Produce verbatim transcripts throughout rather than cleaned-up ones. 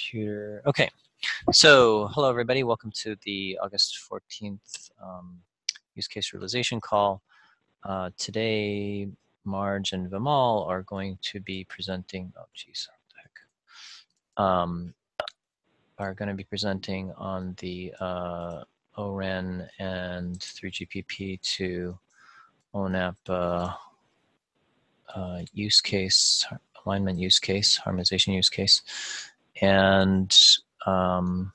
computer. Okay, so hello everybody. Welcome to the August fourteenth um, use case realization call. Uh, today, Marge and Vimal are going to be presenting. Oh, geez, what the heck? Um, are going to be presenting on the uh, O R A N and three G P P to O N A P uh, uh, use case, alignment use case, harmonization use case. And um,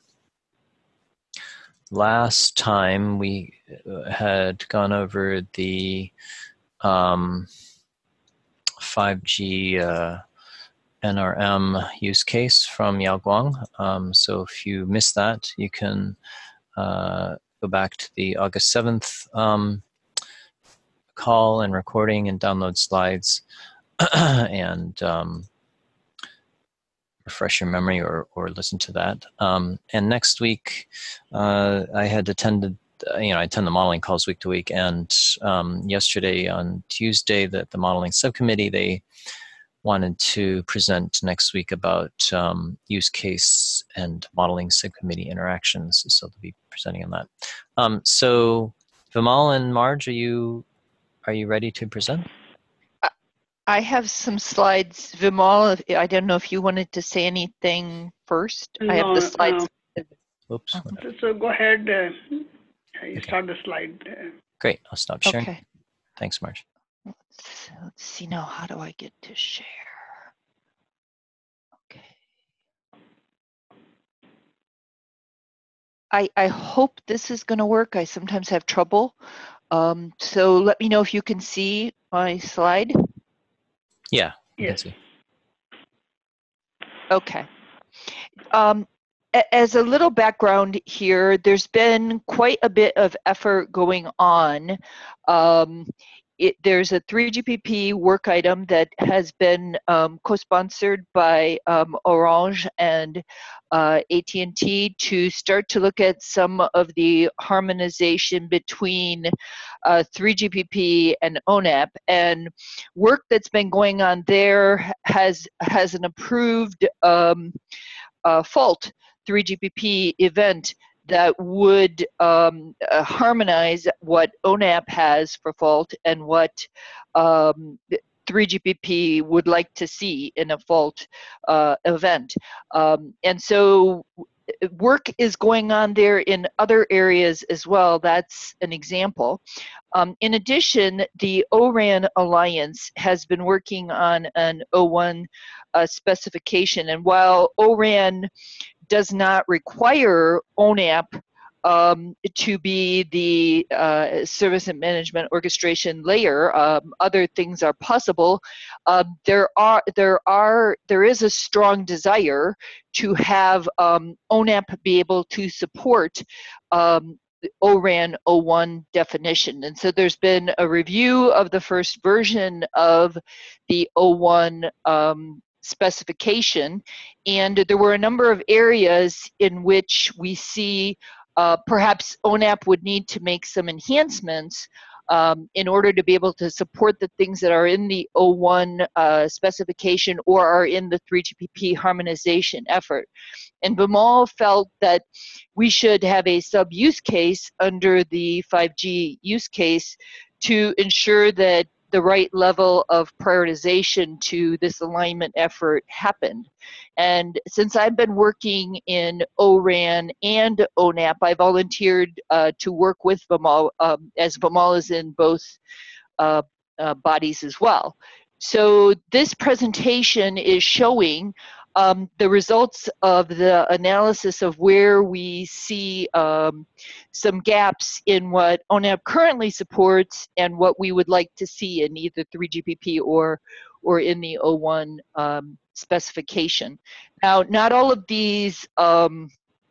last time we had gone over the um, five G uh, N R M use case from Yaoguang. Um, so if you missed that, you can uh, go back to the August seventh um, call and recording and download slides and um, refresh your memory or, or listen to that. Um, and next week, uh, I had attended, uh, you know, I attend the modeling calls week to week. And um, yesterday on Tuesday, that the modeling subcommittee, they wanted to present next week about um, use case and modeling subcommittee interactions. So they'll be presenting on that. Um, so Vimal and Marge, are you, are you ready to present? I have some slides. Vimal, I don't know if you wanted to say anything first. No, I have the slides. Uh, Oops. so, so go ahead. Uh, you Okay. Start the slide. Great. I'll stop sharing. Okay. Thanks, Marge. Let's, let's see now. How do I get to share? Okay. I, I hope this is going to work. I sometimes have trouble. Um, so let me know if you can see my slide. Yeah, you Yes. can see. Okay. Um, as a little background here, there's been quite a bit of effort going on. Um, it, there's a three G P P work item that has been um, co-sponsored by um, Orange and uh, A T and T to start to look at some of the harmonization between uh, three G P P and O N A P. And work that's been going on there has, has an approved um, uh, fault three G P P event that would um, uh, harmonize what O N A P has for fault and what um, three G P P would like to see in a fault uh, event. Um, and so work is going on there in other areas as well. That's an example. Um, in addition, the O R A N Alliance has been working on an O one uh, specification. And while O R A N does not require O N A P um, to be the uh, service and management orchestration layer, um, other things are possible. Um, there are there are there is a strong desire to have um, O N A P be able to support um, O R A N O one definition. And so there's been a review of the first version of the O one um, specification, and there were a number of areas in which we see uh, perhaps O N A P would need to make some enhancements um, in order to be able to support the things that are in the O one uh, specification or are in the three G P P harmonization effort. And Vimal felt that we should have a sub-use case under the five G use case to ensure that the right level of prioritization to this alignment effort happened. And since I've been working in O R A N and O N A P, I volunteered uh, to work with Vimal, um, as Vimal is in both uh, uh, bodies as well. So this presentation is showing um, the results of the analysis of where we see um, some gaps in what O N A P currently supports and what we would like to see in either three G P P or, or in the O one um, specification. Now, not all of these, um,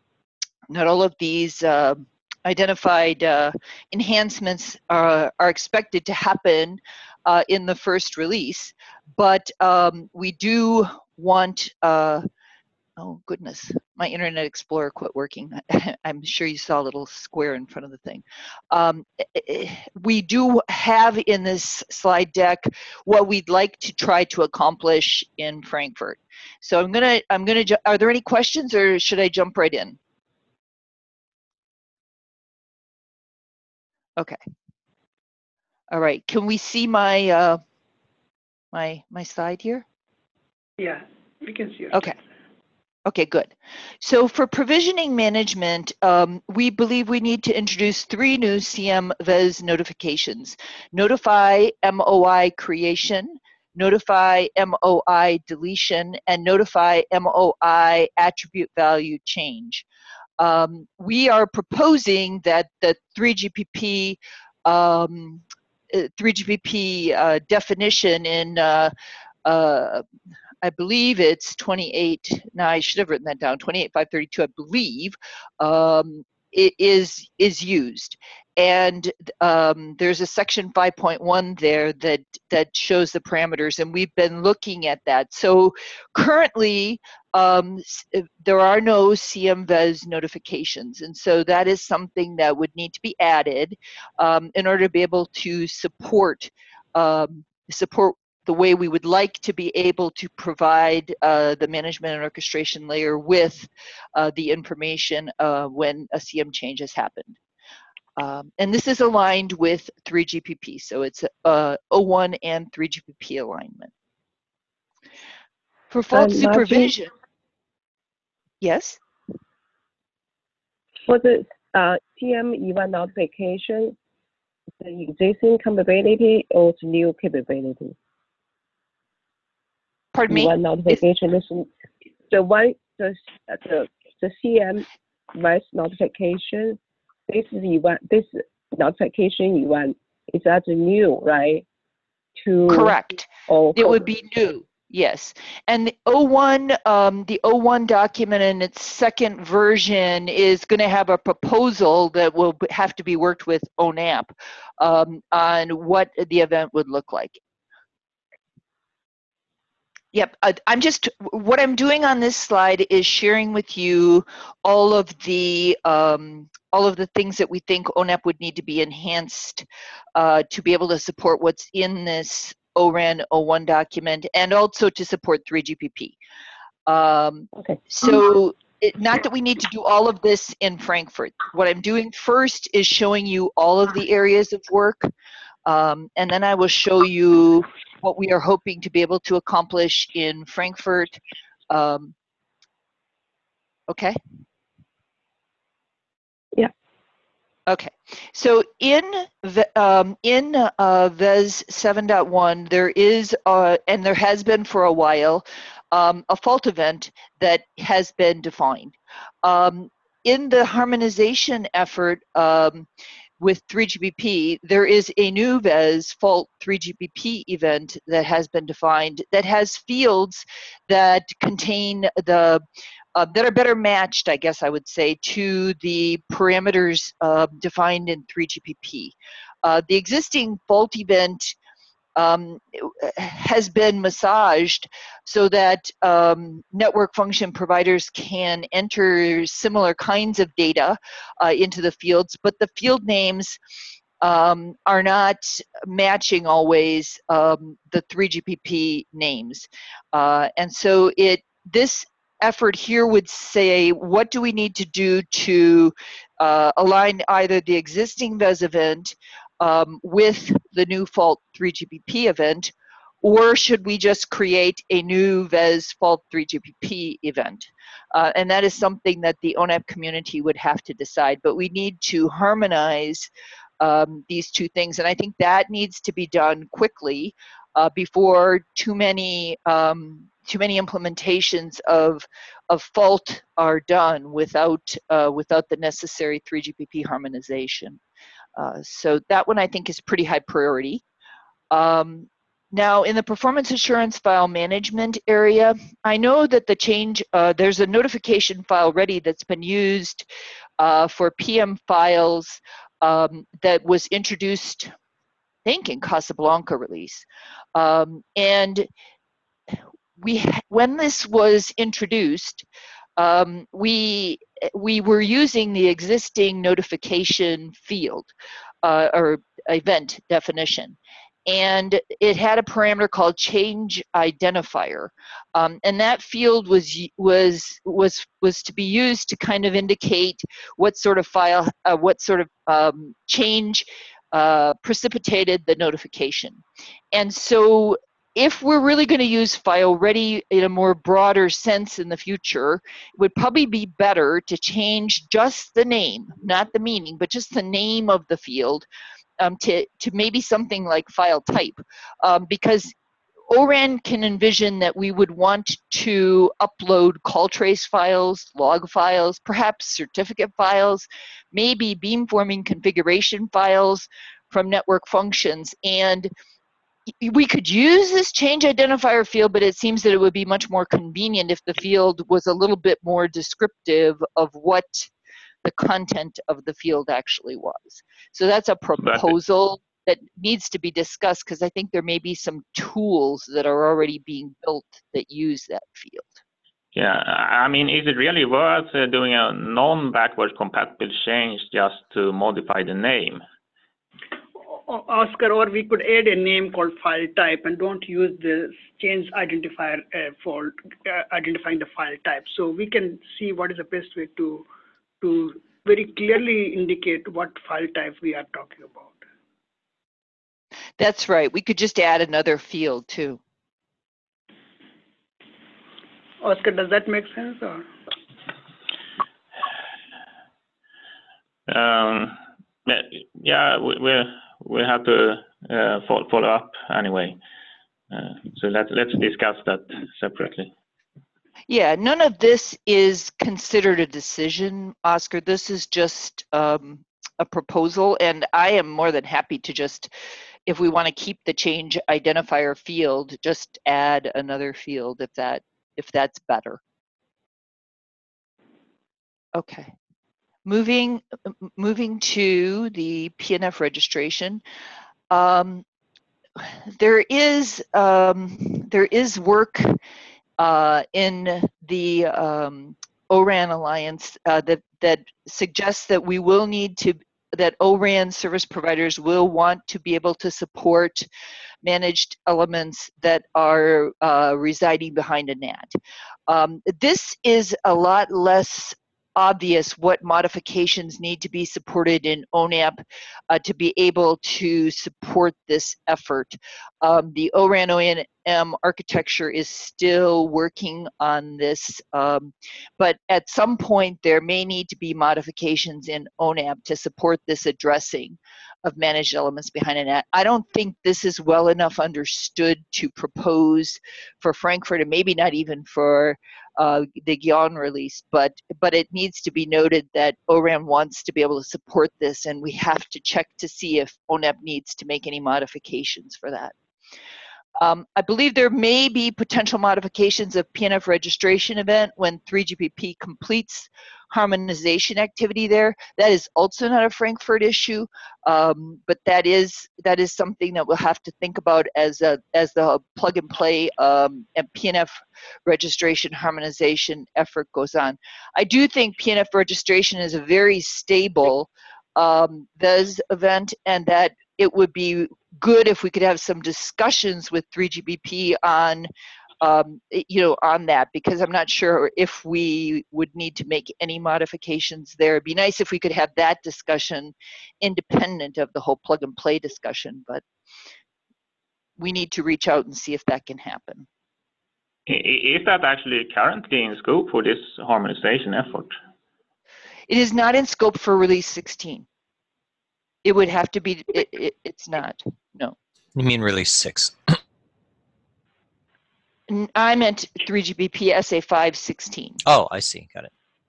not all of these uh, identified uh, enhancements are, are expected to happen uh, in the first release, but um, we do want uh, Oh, goodness. My Internet Explorer quit working. I'm sure you saw a little square in front of the thing. Um, we do have in this slide deck what we'd like to try to accomplish in Frankfurt. So I'm gonna, I'm gonna, are there any questions or should I jump right in? Okay. All right. Can we see my, uh, my, my slide here? Yeah, we can see your Okay. slide. Okay, good. So for provisioning management, um, we believe we need to introduce three new C M V E S notifications. Notify M O I creation, notify M O I deletion, and notify M O I attribute value change. Um, we are proposing that the three G P P um, three G P P uh, definition in uh, uh, I believe it's twenty-eight, now I should have written that down, twenty-eight five thirty-two, I believe, um, it is, is used. And um, there's a section five point one there that, that shows the parameters, and we've been looking at that. So currently, um, there are no C M V E S notifications, and so that is something that would need to be added um, in order to be able to support um, support the way we would like to be able to provide uh, the management and orchestration layer with uh, the information uh, when a C M change has happened. Um, and this is aligned with three G P P, so it's uh, O one and three G P P alignment. For fault Um, supervision, yes? For the uh, C M event notification, the existing capability or the new capability? Pardon me? Event notification is the one, the, the, the C M V E S notification, this is event, this notification event is that new, right? To Correct. or It would be new. Yes, and the O one, um, the O one document in its second version is going to have a proposal that will have to be worked with O N A P um, on what the event would look like. Yep, I, I'm just, what I'm doing on this slide is sharing with you all of the um, all of the things that we think O N A P would need to be enhanced uh, to be able to support what's in this O RAN O one document, and also to support three G P P. Um, okay. so it, not that we need to do all of this in Frankfurt. What I'm doing first is showing you all of the areas of work, um, and then I will show you what we are hoping to be able to accomplish in Frankfurt. Um, okay? Yeah. Okay, so in the, um, in uh, V E S seven point one, there is, uh, and there has been for a while, um, a fault event that has been defined. Um, in the harmonization effort um, with three G P P, there is a new V E S fault three G P P event that has been defined that has fields that contain the Uh, that are better matched, I guess I would say, to the parameters uh, defined in three G P P. Uh, the existing fault event um, has been massaged so that um, network function providers can enter similar kinds of data uh, into the fields, but the field names um, are not matching always um, the three G P P names. Uh, and so it this effort here would say, what do we need to do to uh, align either the existing V E S event um, with the new fault three G P P event, or should we just create a new V E S fault three G P P event? Uh, and that is something that the O N A P community would have to decide, but we need to harmonize um, these two things, and I think that needs to be done quickly uh, before too many um, too many implementations of of fault are done without uh, without the necessary three G P P harmonization. Uh, so that one I think is pretty high priority. Um, now in the performance assurance file management area, I know that the change, uh, there's a notification file ready that's been used uh, for P M files um, that was introduced, I think, in Casablanca release. Um, and we when this was introduced, um, we we were using the existing notification field uh, or event definition, and it had a parameter called change identifier, um, and that field was was was was to be used to kind of indicate what sort of file, uh, what sort of um, change uh, precipitated the notification. And so if we're really going to use file ready in a more broader sense in the future, it would probably be better to change just the name, not the meaning, but just the name of the field um, to, to maybe something like file type, um, because O R A N can envision that we would want to upload call trace files, log files, perhaps certificate files, maybe beamforming configuration files from network functions. And we could use this change identifier field, but it seems that it would be much more convenient if the field was a little bit more descriptive of what the content of the field actually was. So that's a proposal that needs to be discussed, because I think there may be some tools that are already being built that use that field. Yeah, I mean, is it really worth uh, doing a non-backwards compatible change just to modify the name? Oscar, or we could add a name called file type and don't use the change identifier uh, for uh, identifying the file type. So we can see what is the best way to to very clearly indicate what file type we are talking about. That's right. We could just add another field too. Oscar, does that make sense? Or? Um, yeah, we we we have to uh, follow up anyway. Uh, so let let's discuss that separately. Yeah, none of this is considered a decision, Oscar. This is just um, a proposal, and I am more than happy to just, if we want to keep the change identifier field, just add another field if that if that's better. Okay. Moving, moving to the P N F registration, um, there is um, there is work uh, in the um, O R A N Alliance uh, that that suggests that we will need to that O R A N service providers will want to be able to support managed elements that are uh, residing behind a N A T. Um, this is a lot less obvious what modifications need to be supported in O N A P uh, to be able to support this effort. Um, the O R A N O E M architecture is still working on this, um, but at some point there may need to be modifications in O N A P to support this addressing of managed elements behind a N A T. I don't think this is well enough understood to propose for Frankfurt, and maybe not even for Uh, the Guyane release, but but it needs to be noted that O R A N wants to be able to support this, and we have to check to see if O N A P needs to make any modifications for that. Um, I believe there may be potential modifications of P N F registration event when three G P P completes harmonization activity there. That is also not a Frankfurt issue, um, but that is that is something that we'll have to think about as a, as the plug and play um, and P N F registration harmonization effort goes on. I do think P N F registration is a very stable um, V E S event, and that it would be good if we could have some discussions with three G P P on, um, you know, on that, because I'm not sure if we would need to make any modifications there. It'd be nice if we could have that discussion independent of the whole plug and play discussion, but we need to reach out and see if that can happen. Is that actually currently in scope for this harmonization effort? It is not in scope for release sixteen. It would have to be, it, it, it's not, no. You mean release six? I meant three G P P S A five sixteen. Oh, I see, got it.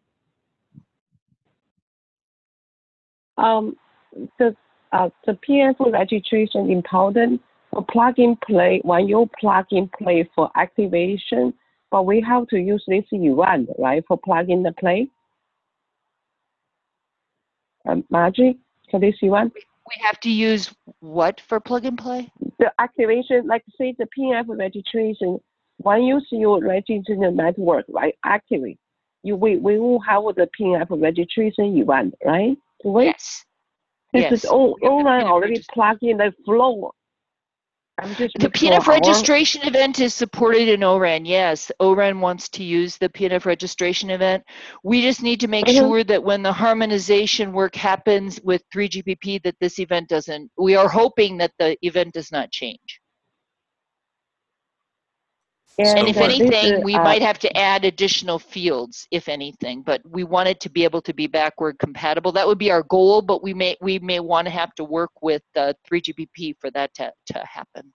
Um, the uh, the P N F registration important for plug and play. When you plug and play for activation, but we have to use this event, right, for plug and play. Um, Margie, for this event. We have to use what for plug and play? The activation, like say the P N F registration when you see your registration network, right, actively, you we, we will have the P N F registration event, right? Wait, Yes. this Yes. is all We have the online P N F already regist- plugged in the flow. I'm just The make P N F sure our- registration event is supported in O R A N. Yes, O R A N wants to use the P N F registration event. We just need to make Mhm. sure that when the harmonization work happens with three G P P, that this event doesn't, we are hoping that the event does not change. And, And if uh, this anything, is, we uh, might have to add additional fields, if anything, but we want it to be able to be backward compatible. That would be our goal, but we may we may want to have to work with uh, three G P P for that to, to happen.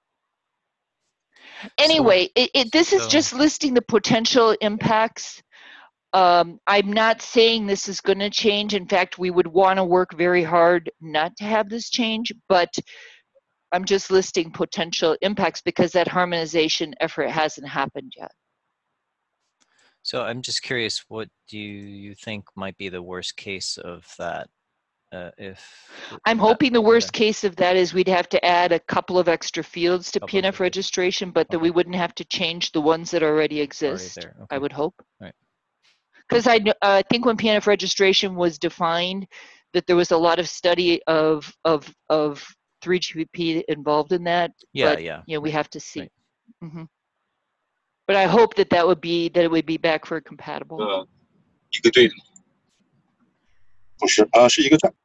Anyway, So, it, it, this is so, just listing the potential impacts. Um, I'm not saying this is going to change. In fact, we would want to work very hard not to have this change, but I'm just listing potential impacts because that harmonization effort hasn't happened yet. so I'm just curious, what do you think might be the worst case of that? Uh, if I'm that- hoping the worst okay. case of that is we'd have to add a couple of extra fields to Couple P N F extra fields. registration, but that Okay. we wouldn't have to change the ones that already Already exist, there. I Okay. would hope. Right. Because I kn- uh, think when P N F registration was defined, that there was a lot of study of of of three G P P involved in that. Yeah, but, yeah. You know, we right, have to see. right. hmm But I hope that that would be that it would be backward compatible. 呃，一个队的，不是啊，是一个站。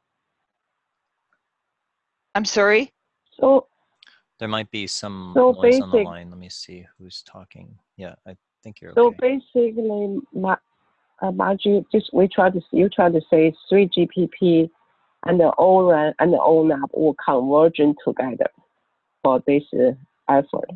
I'm sorry. so There might be some So noise on the basic- line. Let me see who's talking. Yeah, I think you're so okay. basically, Ma, uh, Margie, just we try to you try to say three G P P and the O R A N and the O N A P will converge together for this uh, effort,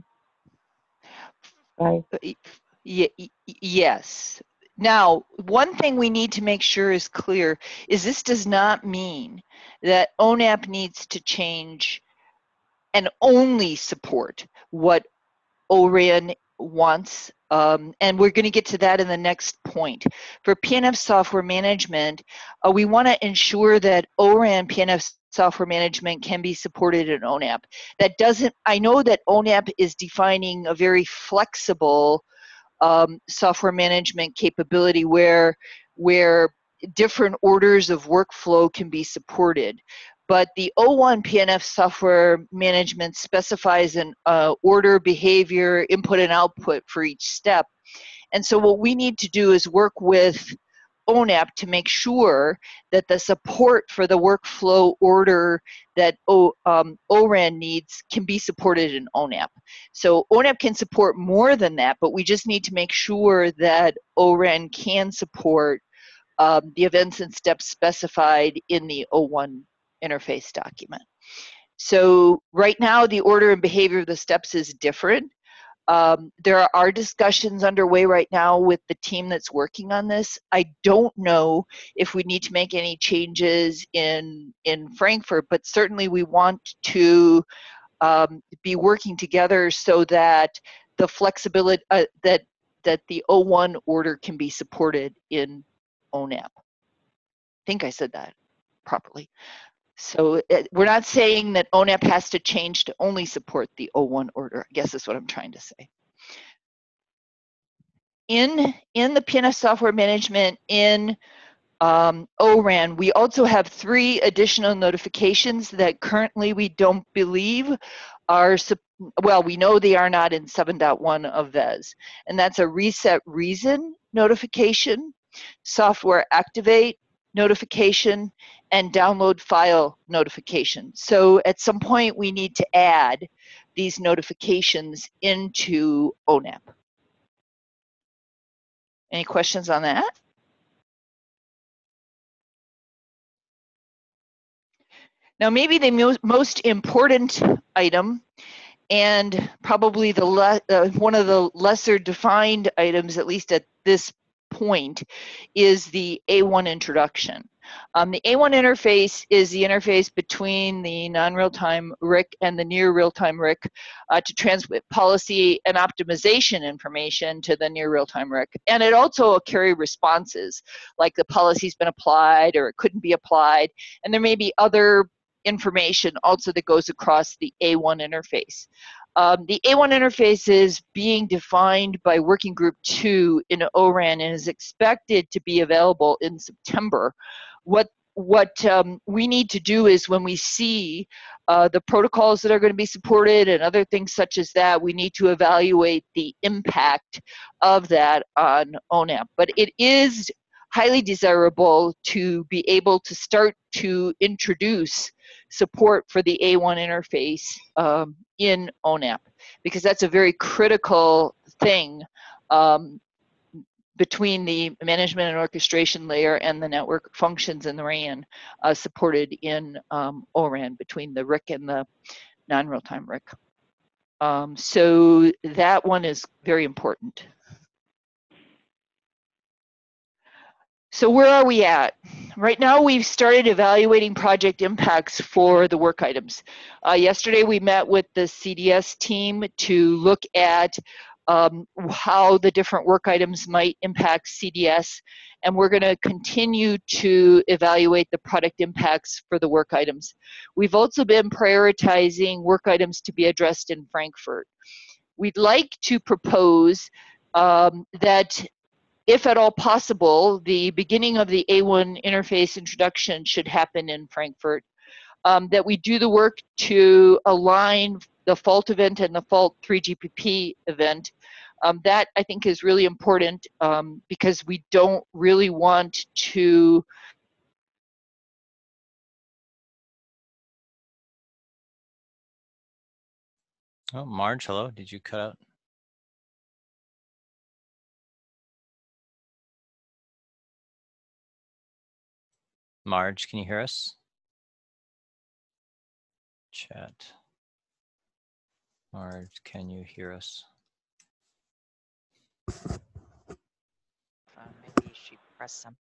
right? Y- y- y- yes. Now, one thing we need to make sure is clear is this does not mean that O N A P needs to change and only support what O R A N wants. Um, and we're going to get to that in the next point. For P N F software management, uh, we want to ensure that O R A N P N F software management can be supported in O N A P. That doesn't, I know that O N A P is defining a very flexible um, software management capability where, where different orders of workflow can be supported. But the O one P N F software management specifies an uh, order, behavior, input and output for each step. And so what we need to do is work with O N A P to make sure that the support for the workflow order that o, um, O R A N needs can be supported in O N A P. So O N A P can support more than that, but we just need to make sure that O R A N can support um, the events and steps specified in the O one interface document. So right now, the order and behavior of the steps is different. Um, there are discussions underway right now with the team that's working on this. I don't know if we need to make any changes in, in Frankfurt, but certainly we want to um, be working together so that the flexibility, uh, that, that the O one order can be supported in O N A P. I think I said that properly. So it, we're not saying that O N A P has to change to only support the O one order, I guess is what I'm trying to say. In, in the P N F software management, in um, O R A N, we also have three additional notifications that currently we don't believe are, well, we know they are not in seven point one of V E S. And that's a reset reason notification, software activate notification, and download file notification. So at some point we need to add these notifications into O N A P. Any questions on that? Now maybe the mo most important item, and probably the le uh, one of the lesser defined items, at least at this point, is the A one introduction. Um, the A one interface is the interface between the non-real-time R I C and the near real-time R I C uh, to transmit policy and optimization information to the near real-time R I C. And it also will carry responses, like the policy's been applied or it couldn't be applied. And there may be other information also that goes across the A one interface. Um, the A one interface is being defined by Working Group two in O RAN and is expected to be available in September. What what um, we need to do is when we see uh, the protocols that are going to be supported and other things such as that, we need to evaluate the impact of that on O NAP. But it is highly desirable to be able to start to introduce support for the A one interface um, in O NAP, because that's a very critical thing um, between the management and orchestration layer and the network functions in the RAN uh, supported in um, O RAN between the R I C and the non-real-time R I C. Um, so that one is very important. So where are we at? Right now we've started evaluating project impacts for the work items. Uh, yesterday we met with the C D S team to look at um, how the different work items might impact C D S, and we're going to continue to evaluate the product impacts for the work items. We've also been prioritizing work items to be addressed in Frankfurt. We'd like to propose um, that if at all possible, the beginning of the A one interface introduction should happen in Frankfurt, um, that we do the work to align the fault event and the fault three G P P event. Um, that I think is really important um, because we don't really want to Oh, Marge, hello. Did you cut out? Marge, can you hear us? Chat. Marge, can you hear us? Uh, maybe she pressed some.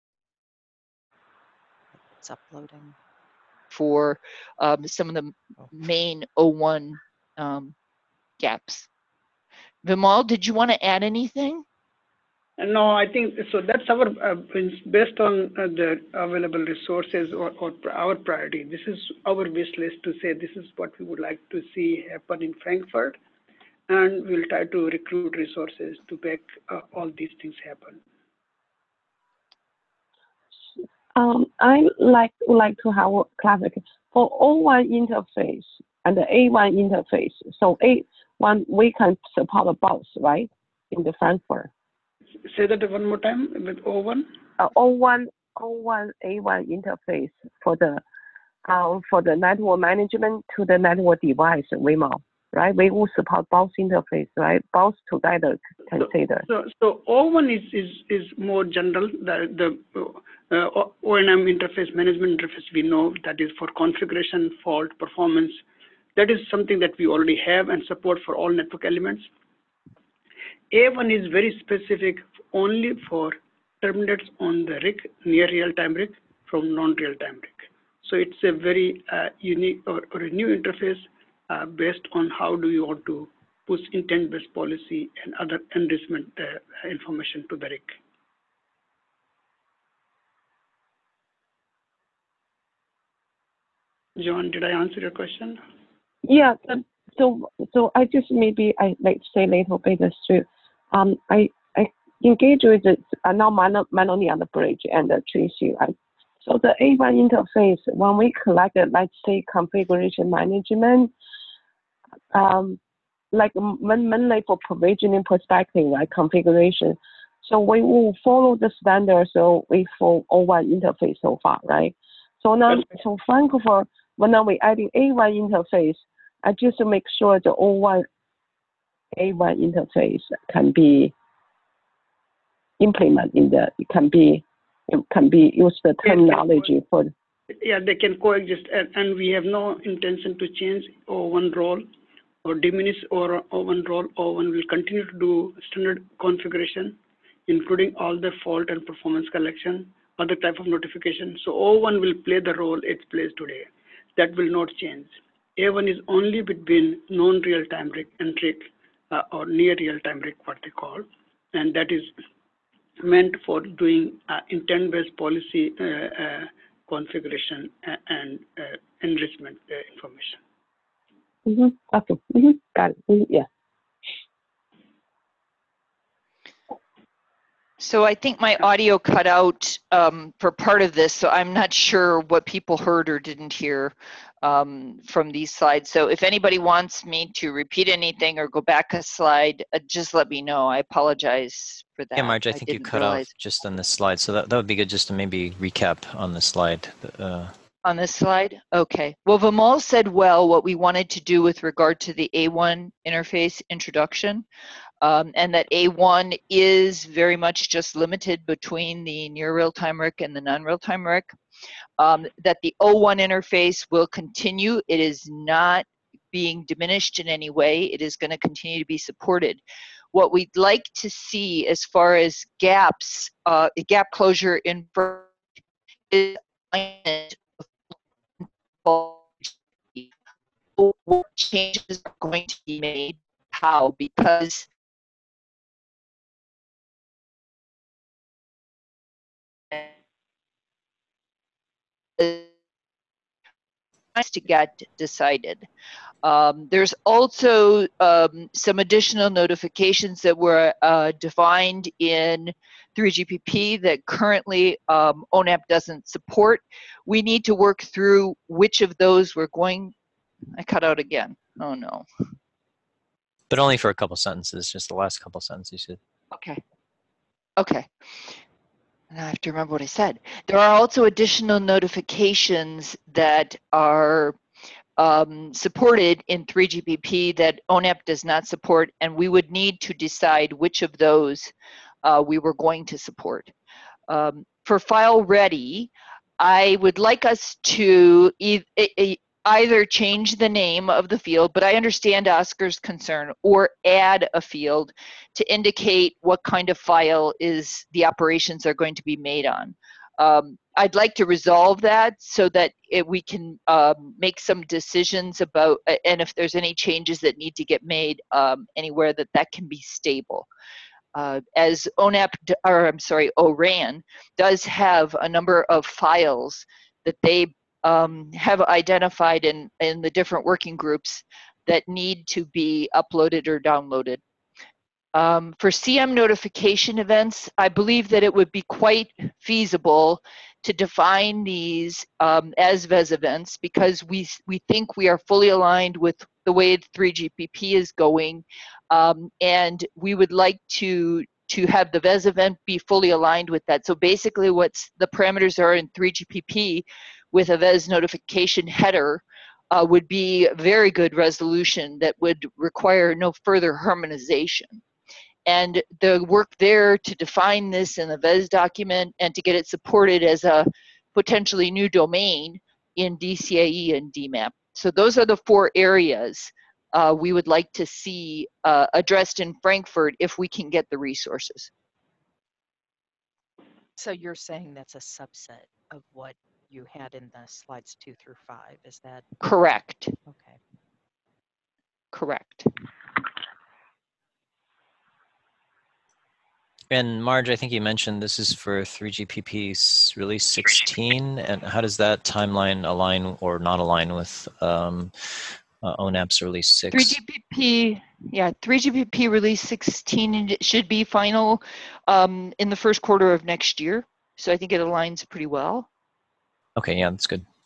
It's uploading. for um, some of the Oh. main O one um, gaps. Vimal, did you want to add anything? No, I think so. That's our uh, based on uh, the available resources or, or our priority. This is our wish list to say this is what we would like to see happen in Frankfurt, and we'll try to recruit resources to make uh, all these things happen. Um, I like would like to have a clarification for O one interface and the A one interface. So A one we can support both, right? In the Frankfurt. Say that one more time with O one. Uh, O one O one A one interface for the um, for the network management to the network device, Vimal, right? We will support both interface, right? Both together consider. So, so, so O one is, is, is more general. The, the uh, O N M interface, management interface, we know that is for configuration, fault, performance. That is something that we already have and support for all network elements. A one is very specific only for terminates on the R I C, near real-time R I C from non-real-time R I C. So it's a very uh, unique or, or a new interface uh, based on how do you want to push intent-based policy and other enrichment uh, information to the R I C. John, did I answer your question? Yeah. So so I just maybe I like to say a little bit too. Um, I I engage with the uh, now Manoni on the bridge and the Tracy. Right? So the A one interface, when we collect, let's say, configuration management, um, like mainly for provisioning perspective, right, configuration. So we will follow the standard, so we follow O one interface so far, right? So now, so Frankfurt, when now we adding A one interface, I just make sure the O one A one interface can be implemented in the, it can be, it can be use the terminology for. Yeah, they can coexist, and, and we have no intention to change O one role or diminish or O one role. O one will continue to do standard configuration, including all the fault and performance collection, other type of notification. So O one will play the role it plays today. That will not change. A one is only between non-real-time R I C and R I C, uh, or near real-time R I C, what they call, and that is meant for doing uh, intent-based policy uh, uh, configuration and uh, enrichment uh, information. Mm-hmm. Okay. Mm-hmm. Got it. Mm-hmm. Yeah. So I think my audio cut out um, for part of this, so I'm not sure what people heard or didn't hear um, from these slides. So if anybody wants me to repeat anything or go back a slide, uh, just let me know. I apologize for that. Yeah, Marge, I think you didn't cut out realize. just on this slide, so that, that would be good just to maybe recap on the slide. Uh, On this slide? Okay. Well, Vimal said well what we wanted to do with regard to the A one interface introduction. Um, and that A one is very much just limited between the near real-time R I C and the non-real-time R I C. Um, that the O one interface will continue. It is not being diminished in any way. It is going to continue to be supported. What we'd like to see as far as gaps, uh, gap closure in is what changes are going to be made, how, because to get decided. Um, there's also um, some additional notifications that were uh, defined in three G P P that currently um, O N A P doesn't support. We need to work through which of those we're going. I cut out again. Oh no. but only for a couple sentences, just the last couple sentences you said. Okay. Okay. And I have to remember what I said. There are also additional notifications that are um, supported in three G P P that O N A P does not support, and we would need to decide which of those uh, we were going to support. Um, for file ready, I would like us to e e either change the name of the field, but I understand Oscar's concern, or add a field to indicate what kind of file is the operations are going to be made on. Um, I'd like to resolve that so that it, we can um, make some decisions about, and if there's any changes that need to get made um, anywhere, that that can be stable. Uh, as O N A P, or I'm sorry, O RAN does have a number of files that they um, have identified in, in the different working groups that need to be uploaded or downloaded. Um, for C M notification events, I believe that it would be quite feasible to define these um, as V E S events, because we, we think we are fully aligned with the way three G P P is going, um, and we would like to, to have the V E S event be fully aligned with that. So basically what's the parameters are in three G P P with a V E S notification header uh, would be a very good resolution that would require no further harmonization. And the work there to define this in the V E S document and to get it supported as a potentially new domain in D C A E and D MAP. So those are the four areas uh, we would like to see uh, addressed in Frankfurt if we can get the resources. So you're saying that's a subset of what you had in the slides two through five, is that? Correct. Okay. Correct. And Marge, I think you mentioned this is for three G P P release sixteen, and how does that timeline align or not align with um, uh, O N A P's release six? three G P P, yeah, three G P P release sixteen, and it should be final um, in the first quarter of next year. So I think it aligns pretty well. Okay, yeah, that's good.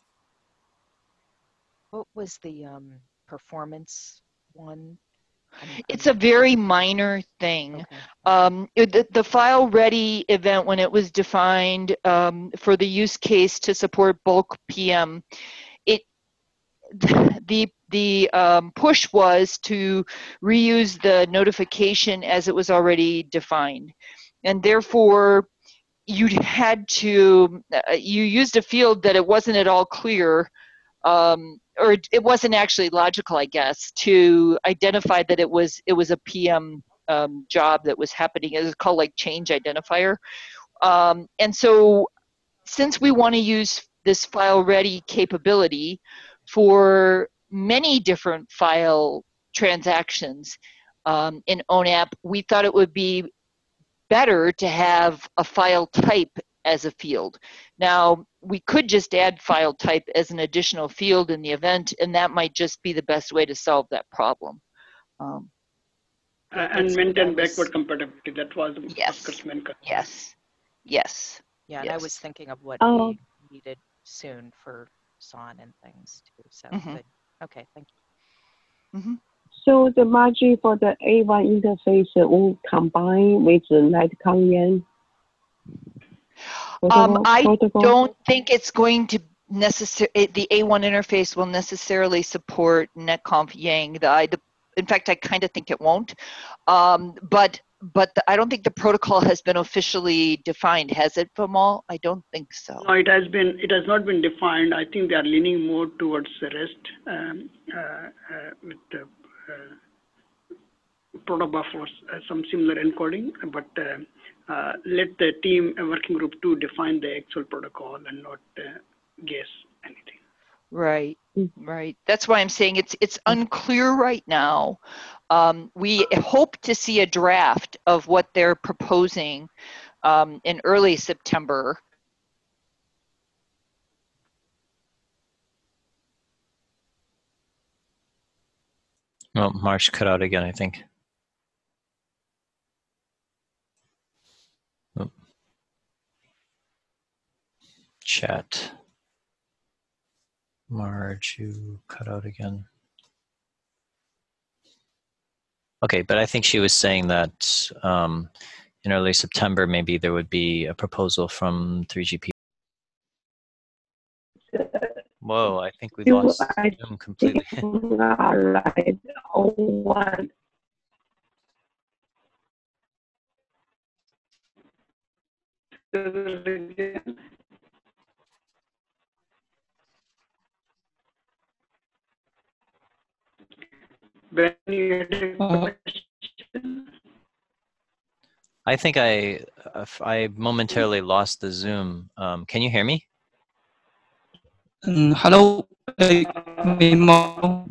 What was the um, performance one? I'm- It's I'm- a very minor thing. Okay. Um, it, the, the file ready event, when it was defined um, for the use case to support bulk P M, it the the um, push was to reuse the notification as it was already defined, and therefore you had to uh, you used a field that it wasn't at all clear. Um, or it wasn't actually logical, I guess, to identify that it was it was a P M um, job that was happening. It was called like change identifier. Um, and so since we want to use this file ready capability for many different file transactions um, in O N A P, we thought it would be better to have a file type as a field. Now, we could just add file type as an additional field in the event, and that might just be the best way to solve that problem. Um, Uh, Yeah, and that's what I maintain was- backward compatibility. That was Yes. Oscar's main concern. yes, yes. Yeah, and I was Yes. thinking of what Oh. we needed soon for S O N and things too. So Mhm. good. Okay, thank you. So the margin for the A one interface will combine with the Light Kanyan Um, I protocol? don't think it's going to necessarily, the A one interface will necessarily support netconf Yang. The, I, the, in fact, I kind of think it won't. Um, but but the, I don't think the protocol has been officially defined, has it, Vimal? I don't think so. No, it has been. It has not been defined. I think they are leaning more towards the REST um, uh, uh, with the uh, protobuf or uh, some similar encoding. But uh, uh, let the team uh, working group two define the actual protocol and not uh, guess anything. Right, right. That's why I'm saying it's it's unclear right now. Um, we hope to see a draft of what they're proposing um, in early September. Well, Marsh cut out again, I think. Oh. Chat. Marge, you cut out again. Okay, but I think she was saying that um, in early September, maybe there would be a proposal from three G P. Whoa, I think we Do lost I Zoom completely. right O one. Ben, you had a Uh, question? I think I if I momentarily lost the Zoom. Um, can you hear me? um, hello, uh, Memo.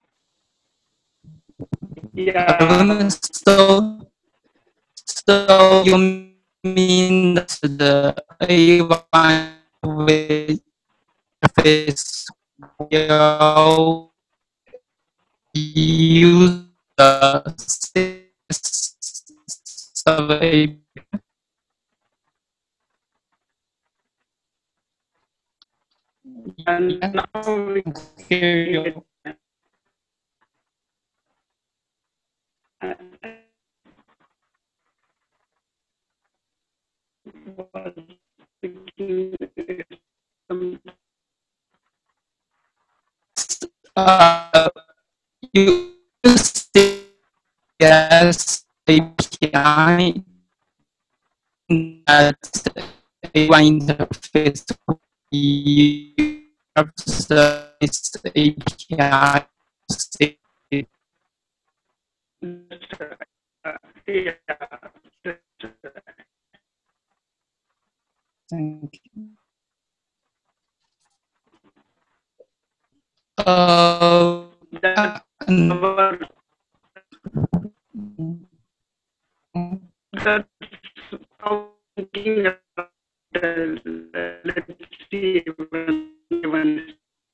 Yeah. Um, so, so you mean that the A one with face will use the survey? And Yeah, now we hear you. uh, was thinking some Uh, you still yes A P I that A one interface you have this A P I state. uh, yeah, Thank you. Uh, that's and, our that's how thinking about, uh, let's see when when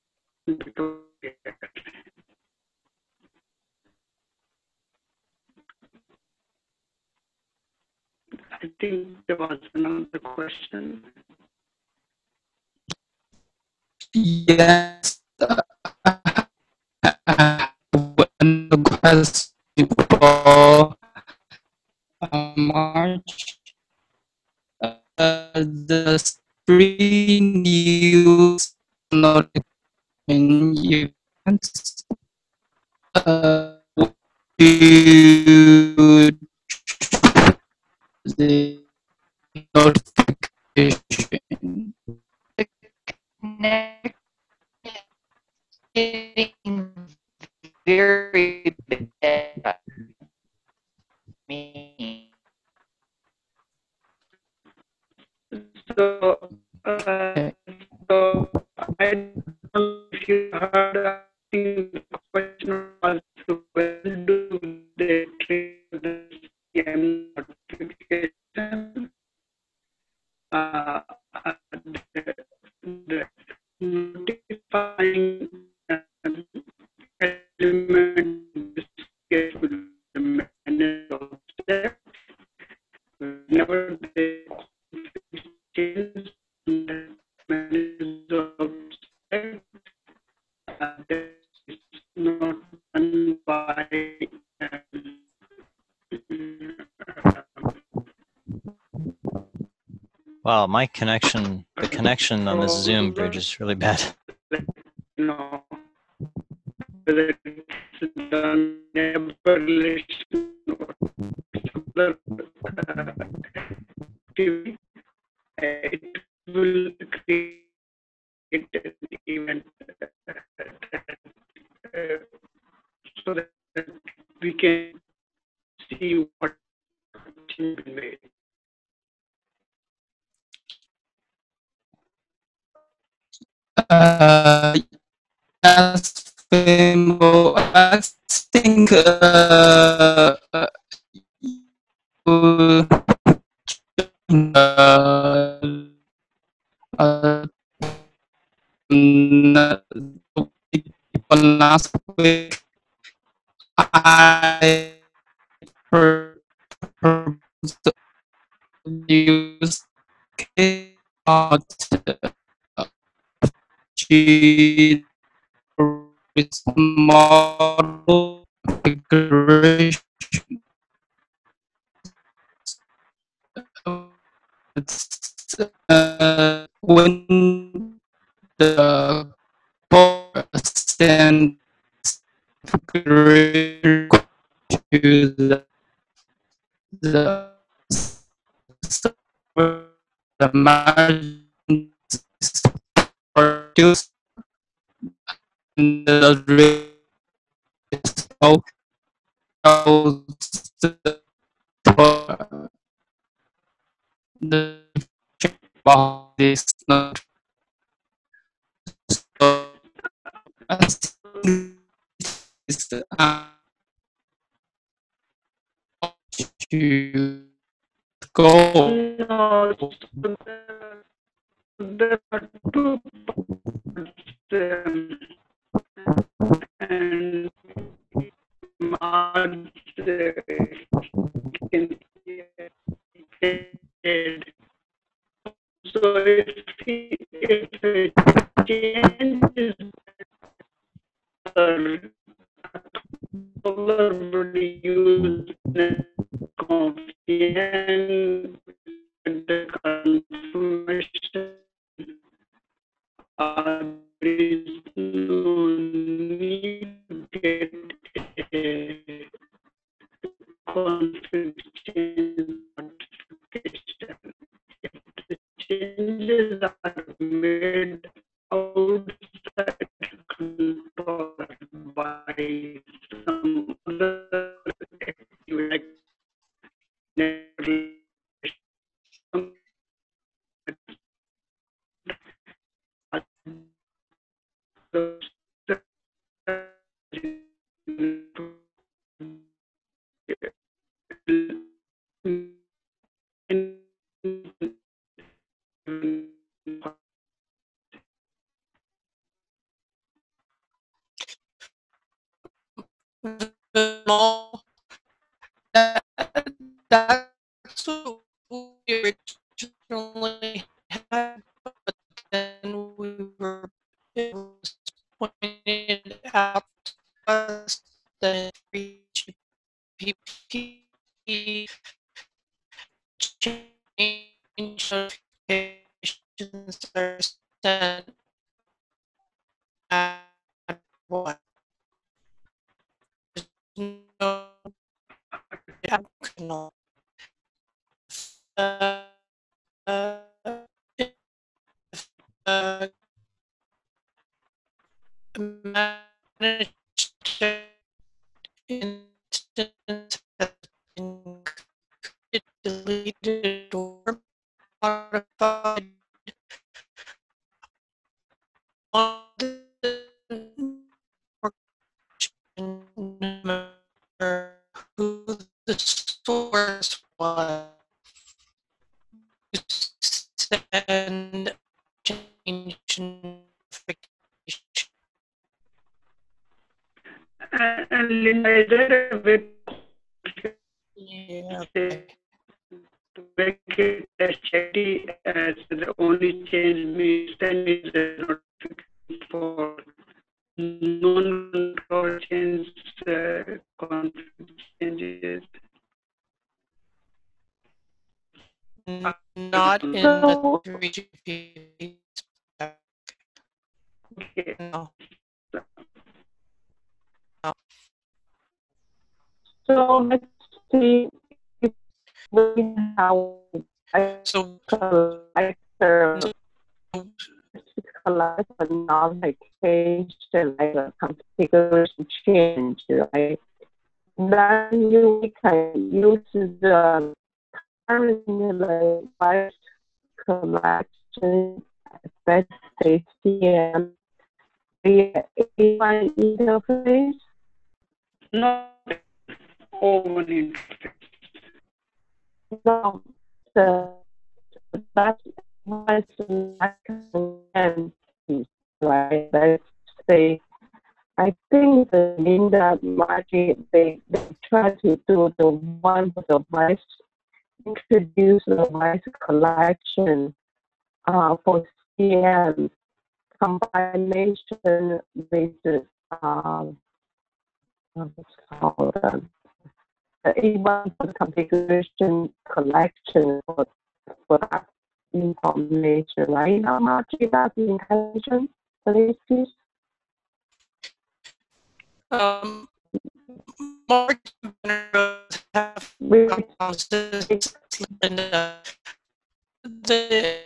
I think there was another question. yes, uh, I have one question for uh, March. Uh, the three news notification events uh, do the notification. Connect getting very bad. Me. So, uh, so I don't know if you heard, I think the question was when do they trigger the C M notification? Uh, Wow, my connection, the connection on this Zoom bridge is really bad. No. Whether it's the neighbor relation or other uh, activity, uh, it will create an event uh, uh, so that we can see what change been made. Uh, yes, Fimo, I think uh, uh, you, uh, uh, mm, last week I proposed to use out G with model configuration. It's, uh, when the percent configuration to the the server, the margin produced and the risk of the about this not so I think it's uh, to go. No, so there, there are two parts, um, and March uh, can get. So if he, if a change is occurred, already used confidence the confirmation, uh, there is no need to get a config change notification. If the changes are made outside control by some other activity like No, that, that's what we originally had, but then we were it was pointed out to us that three G P P change notifications are sent at what? No, diagonal. Uh, uh, if, uh, managed instance has been deleted or modified on the number who the source was send change notification. and, and Linda, is there a way Yeah, to okay. to make it as chatty as the only change me send me the notification for non-control change uh, config changes? N- Not in the three G P spec. Okay. No. So let's see if we have a So, collector, so collect a notification, like a configuration change, right? Then you can use the current device collection, let's say C M, via A one interface. No, O one interface. No, the that's was and right. Let's say I think the Linda market they, they try to do the one with the device introduce the device collection uh, for C M combination with the um, what's called um, the A one configuration collection for for that information, right? How much is that intelligence, please? um, more have With Linda. The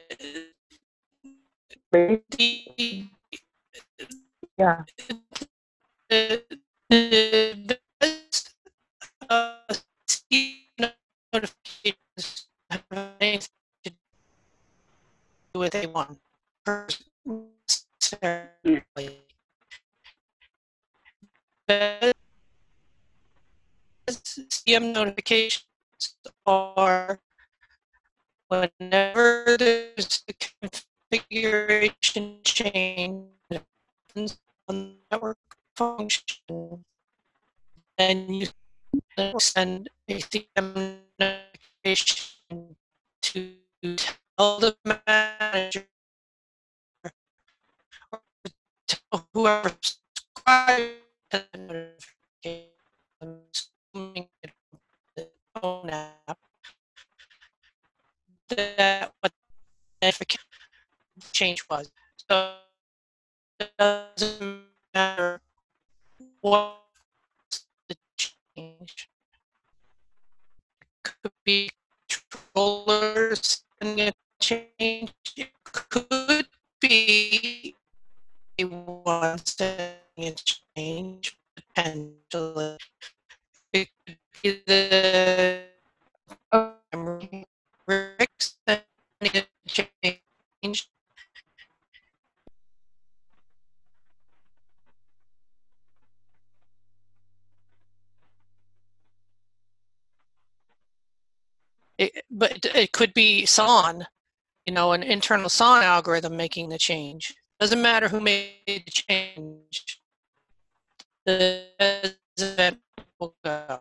with the yeah. the, the best uh, C notifications have anything to do with A one necessarily. The C M notifications are whenever there's a configuration change on the network function, and you send a C M notification to tell the manager or tell whoever subscribed to the notification, I'm assuming it's the phone app, that what the notification change was. So it doesn't matter what the change. Could be controllers and a change. It could be a one setting change potentially. It could be the Rick's setting change. It, but it, it could be S O N, you know, an internal S O N algorithm making the change. Doesn't matter who made the change. The event will go.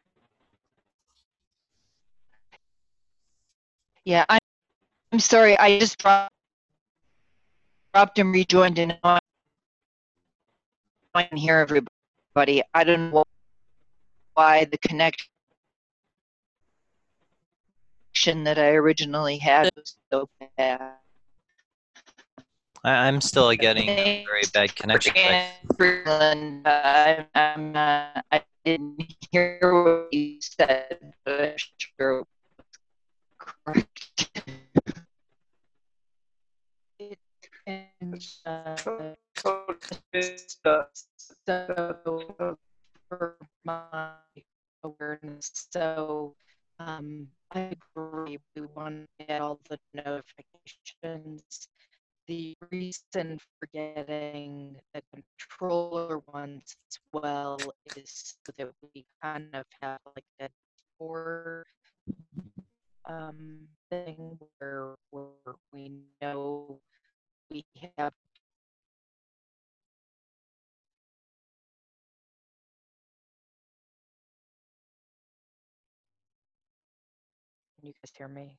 Yeah, I'm, I'm sorry. I just dropped, dropped and rejoined, and now I can hear everybody. I don't know why the connection that I originally had was so bad. I, I'm still getting a very bad connection. And uh, I'm, uh, I didn't hear what you said, but I'm sure it was correct. It, and, uh, so for my awareness, so um, I agree. We want to get all the notifications. The reason for getting the controller ones as well is so that we kind of have like a four um, thing where, where we know we have. Can you guys hear me?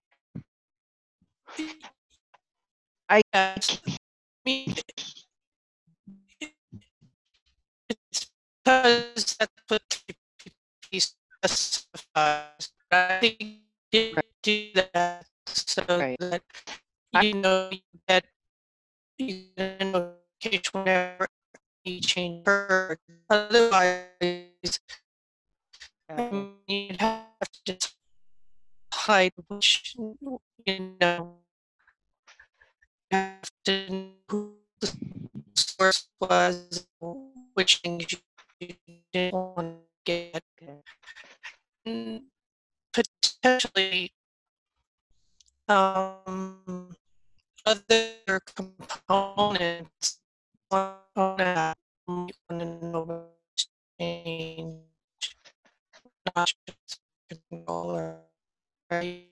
I Yes. It's because that's what T P P specifies. I think did do that so right. that you know that you get a notification whenever you change occurred. Otherwise, Okay. you'd have to just hide which, you know, you have to know who the source was, which things you didn't want to get. Okay. And potentially, um, other components on that might want to know about change, not just the controller, right?